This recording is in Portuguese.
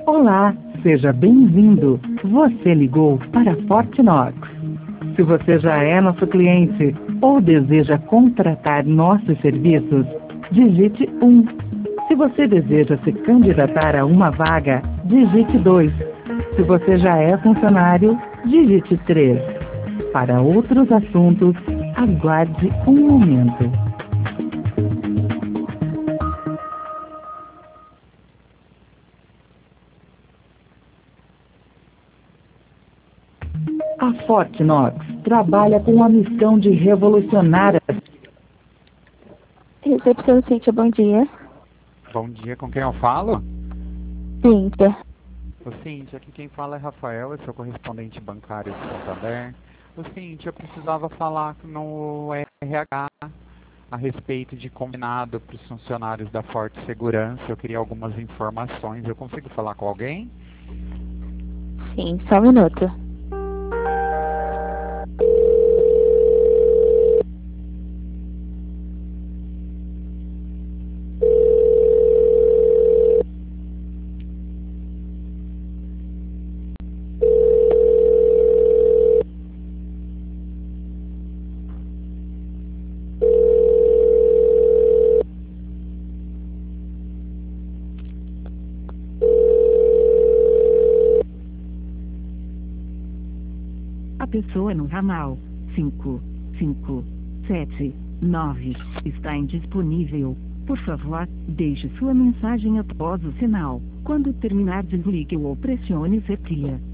Olá, seja bem-vindo. Você ligou para Fortnox. Se você já é nosso cliente ou deseja contratar nossos serviços, digite 1. Se você deseja se candidatar a uma vaga, digite 2. Se você já é funcionário, digite 3. Para outros assuntos, aguarde um momento. A Fortnox trabalha com a missão de revolucionar a... Recepção Cíntia, bom dia. Bom dia, com quem eu falo? Cíntia. Ô Cíntia, aqui quem fala é Rafael, eu sou correspondente bancário de Santander. Ô Cíntia, eu precisava falar no RH a respeito de combinado para os funcionários da Forte Segurança. Eu queria algumas informações. Eu consigo falar com alguém? Sim, só um minuto. A pessoa no ramal 5579 está indisponível. Por favor, deixe sua mensagem após o sinal. Quando terminar, desligue ou pressione setia.